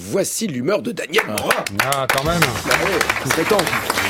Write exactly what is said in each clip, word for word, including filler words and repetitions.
voici l'humeur de Daniel Morin. Ah, quand même. Ah ouais, c'est temps.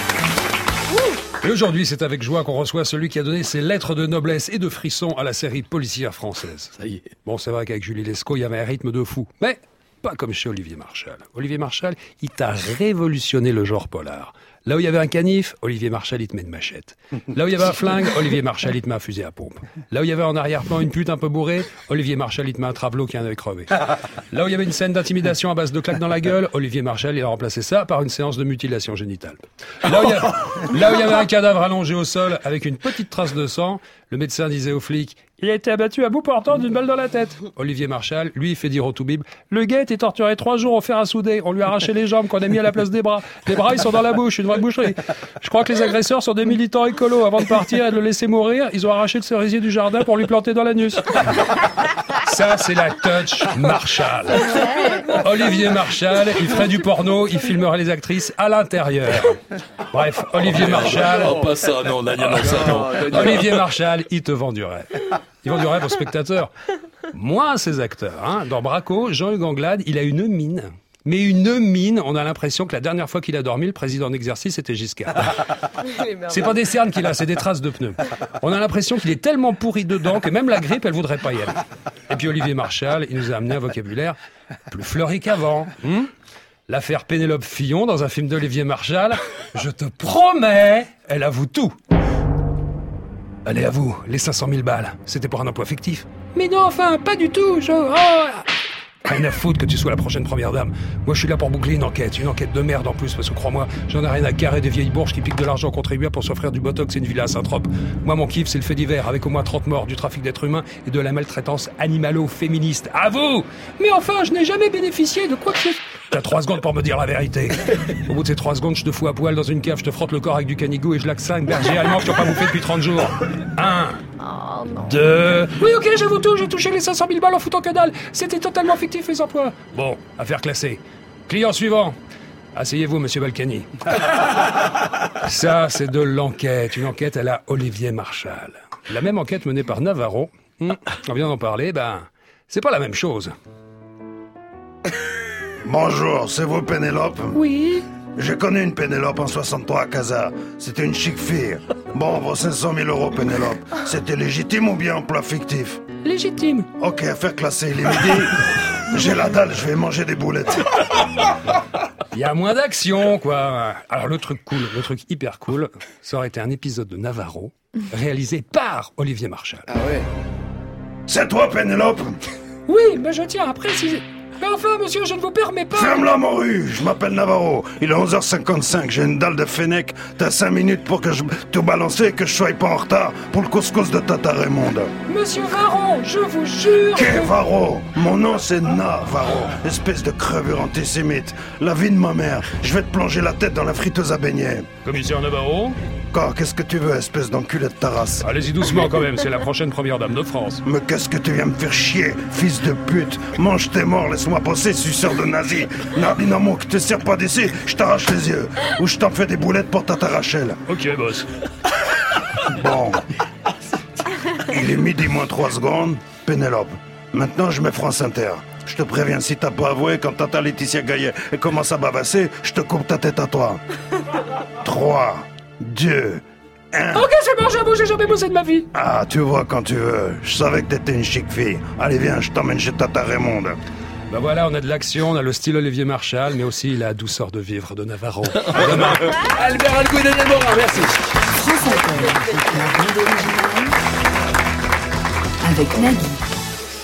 Et aujourd'hui, c'est avec joie qu'on reçoit celui qui a donné ses lettres de noblesse et de frisson à la série policière française. Ça y est. Bon, c'est vrai qu'avec Julie Lescaut, il y avait un rythme de fou. Mais pas comme chez Olivier Marchal. Olivier Marchal, il t'a révolutionné le genre polar. Là où il y avait un canif, Olivier Marchal, il te met une machette. Là où il y avait un flingue, Olivier Marchal, il te met un fusil à pompe. Là où il y avait en arrière-plan une pute un peu bourrée, Olivier Marchal, il te met un travelot qui en avait crevé. Là où il y avait une scène d'intimidation à base de claques dans la gueule, Olivier Marchal, il a remplacé ça par une séance de mutilation génitale. Là où il y, a... Là où il y avait un cadavre allongé au sol avec une petite trace de sang, le médecin disait aux flics: il a été abattu à bout portant d'une balle dans la tête. Olivier Marchal, lui, il fait dire au Toubib: le gars était torturé trois jours au fer à souder. On lui a arraché les jambes qu'on a mis à la place des bras. Les bras, ils sont dans la bouche, une vraie boucherie. Je crois que les agresseurs sont des militants écolos. Avant de partir et de le laisser mourir, ils ont arraché le cerisier du jardin pour lui planter dans l'anus. Ça, c'est la touch Marchal. Olivier Marchal, il ferait du porno, il filmerait les actrices à l'intérieur. Bref, Olivier Marchal... Oh, pas ça, non, Daniel, non, ça, non. Olivier Marchal, il te vend du rêve. Il vend du rêve aux spectateurs. Moins à ses acteurs. Hein. Dans Braco, Jean-Hugues Anglade, il a une mine. Mais une mine, on a l'impression que la dernière fois qu'il a dormi, le président en exercice, c'était Giscard. C'est pas des cernes qu'il a, c'est des traces de pneus. On a l'impression qu'il est tellement pourri dedans que même la grippe, elle voudrait pas y aller. Et puis Olivier Marchal, il nous a amené un vocabulaire plus fleuri qu'avant. Hum L'affaire Pénélope Fillon dans un film d'Olivier Marchal, je te promets, elle avoue tout. Allez, à vous, les cinq cent mille balles, c'était pour un emploi fictif. Mais non, enfin, pas du tout, je... Oh rien à foutre que tu sois la prochaine première dame. Moi, je suis là pour boucler une enquête. Une enquête de merde en plus, parce que crois-moi, j'en ai rien à carrer des vieilles bourges qui piquent de l'argent aux contribuables pour s'offrir du botox et une villa à Saint-Trope. Moi, mon kiff, c'est le fait divers, avec au moins trente morts, du trafic d'êtres humains et de la maltraitance animalo-féministe. À vous! Mais enfin, je n'ai jamais bénéficié de quoi que ce soit. T'as trois secondes pour me dire la vérité. Au bout de ces trois secondes, je te fous à poil dans une cave, je te frotte le corps avec du canigou et je laque cinq bergers allemands qui n'ont pas bouffé depuis trente jours. Un. Oh non. Deux. Oui, ok, j'avoue tout, j'ai touché les cinq cent mille balles en foutant que dalle. C'était totalement fictif, les emplois. Bon, affaire classée. Client suivant. Asseyez-vous, monsieur Balkany. Ça, c'est de l'enquête. Une enquête à la Olivier Marchal. La même enquête menée par Navarro. Hum, on vient d'en parler, ben, c'est pas la même chose. Bonjour, c'est vous Pénélope? Oui. J'ai connu une Pénélope en soixante-trois à Casa. C'était une chic fille. Bon, vos cinq cent mille euros, Pénélope, c'était légitime ou bien emploi fictif? Légitime. Ok, affaire classée, il est midi. J'ai la dalle, je vais manger des boulettes. Il y a moins d'action, quoi. Alors, le truc cool, le truc hyper cool, ça aurait été un épisode de Navarro, réalisé par Olivier Marchal. Ah ouais. C'est toi, Pénélope? Oui, mais je tiens à préciser... Mais enfin, monsieur, je ne vous permets pas... Ferme la morue, je m'appelle Navarro. Il est onze heures cinquante-cinq, j'ai une dalle de Fennec. T'as cinq minutes pour que je te balance et que je sois pas en retard pour le couscous de Tata Raymonde. Monsieur Varro, je vous jure... Qu'est Varro? Mon nom c'est Navarro, espèce de crevure antisémite. La vie de ma mère, je vais te plonger la tête dans la friteuse à beignets. Commissaire Navarro? Quoi, qu'est-ce que tu veux, espèce d'enculé de ta race? Allez-y doucement quand même, c'est la prochaine première dame de France. Mais qu'est-ce que tu viens me faire chier, fils de pute? Mange tes morts, laisse-moi bosser, suceur de nazi. Nardinamo, que te sers pas d'ici, je t'arrache les yeux. Ou je t'en fais des boulettes pour Tata Rachel. Ok, boss. Bon. Il est midi moins trois secondes. Pénélope. Maintenant, je mets France Inter. Je te préviens, si t'as pas avoué, quand Tata Laetitia Gaillet commence à bavasser, je te coupe ta tête à toi. trois, deux, un... Ok, c'est bon, j'avoue, j'ai jamais bossé de ma vie. Ah, tu vois quand tu veux. Je savais que t'étais une chic fille. Allez, viens, je t'emmène chez Tata Raymonde. Bah voilà, on a de l'action, on a le style Olivier Marchal, mais aussi la douceur de vivre de Navarro. À demain. Albert Algo et Daniel Morin, merci. France Inter, la bande originale avec Nagui.